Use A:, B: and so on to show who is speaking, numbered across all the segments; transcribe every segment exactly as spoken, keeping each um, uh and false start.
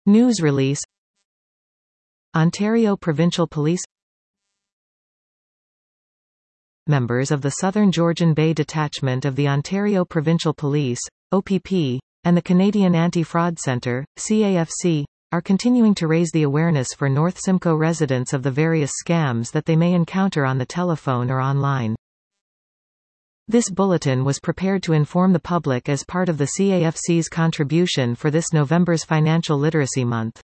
A: News release. Ontario Provincial Police. Members of the Southern Georgian Bay Detachment of the Ontario Provincial Police, O P P, and the Canadian Anti-Fraud Centre, C A F C, are continuing to raise the awareness for North Simcoe residents of the various scams that they may encounter on the telephone or online. This bulletin was prepared to inform the public as part of the C A F C's contribution for this November's Financial Literacy Month.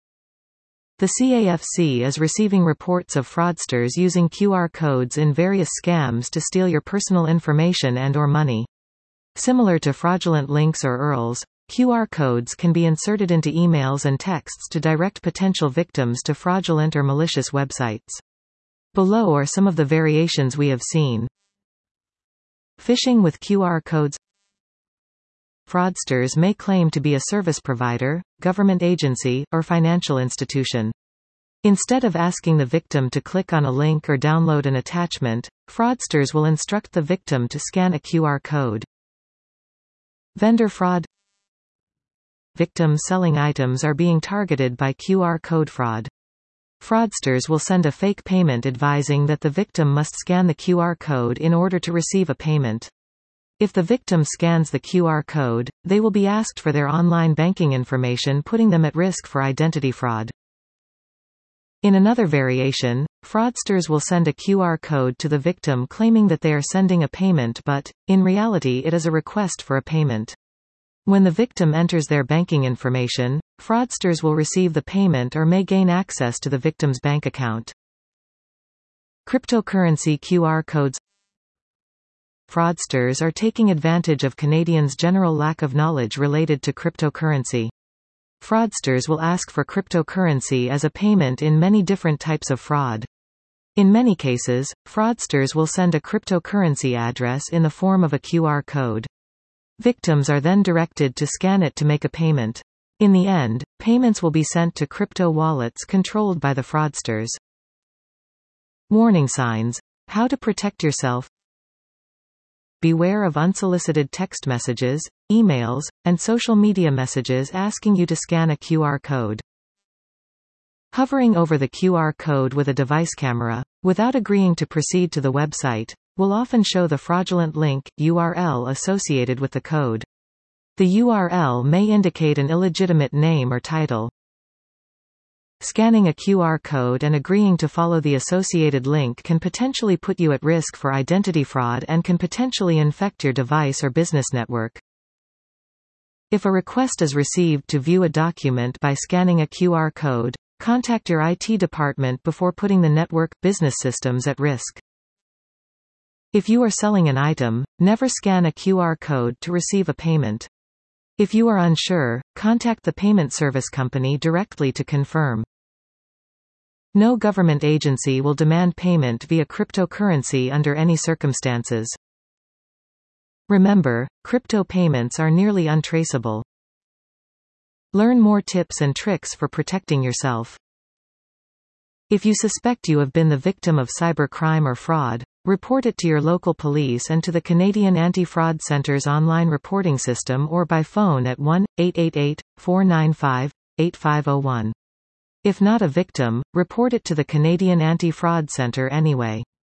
A: The C A F C is receiving reports of fraudsters using Q R codes in various scams to steal your personal information and or money. Similar to fraudulent links or U R Ls, Q R codes can be inserted into emails and texts to direct potential victims to fraudulent or malicious websites. Below are some of the variations we have seen. Phishing with Q R codes. Fraudsters may claim to be a service provider, government agency, or financial institution. Instead of asking the victim to click on a link or download an attachment, fraudsters will instruct the victim to scan a Q R code. Vendor fraud. Victims selling items are being targeted by Q R code fraud. Fraudsters will send a fake payment advising that the victim must scan the Q R code in order to receive a payment. If the victim scans the Q R code, they will be asked for their online banking information, putting them at risk for identity fraud. In another variation, fraudsters will send a Q R code to the victim claiming that they are sending a payment, but, in reality, it is a request for a payment. When the victim enters their banking information, fraudsters will receive the payment or may gain access to the victim's bank account. Cryptocurrency Q R codes. Fraudsters are taking advantage of Canadians' general lack of knowledge related to cryptocurrency. Fraudsters will ask for cryptocurrency as a payment in many different types of fraud. In many cases, fraudsters will send a cryptocurrency address in the form of a Q R code. Victims are then directed to scan it to make a payment. In the end, payments will be sent to crypto wallets controlled by the fraudsters. Warning signs. How to protect yourself. Beware of unsolicited text messages, emails, and social media messages asking you to scan a Q R code. Hovering over the Q R code with a device camera, without agreeing to proceed to the website, will often show the fraudulent link, U R L associated with the code. The U R L may indicate an illegitimate name or title. Scanning a Q R code and agreeing to follow the associated link can potentially put you at risk for identity fraud and can potentially infect your device or business network. If a request is received to view a document by scanning a Q R code, contact your I T department before putting the network, business systems at risk. If you are selling an item, never scan a Q R code to receive a payment. If you are unsure, contact the payment service company directly to confirm. No government agency will demand payment via cryptocurrency under any circumstances. Remember, crypto payments are nearly untraceable. Learn more tips and tricks for protecting yourself. If you suspect you have been the victim of cybercrime or fraud, report it to your local police and to the Canadian Anti-Fraud Centre's online reporting system or by phone at one eight eight eight, four nine five, eight five zero one. If not a victim, report it to the Canadian Anti-Fraud Centre anyway.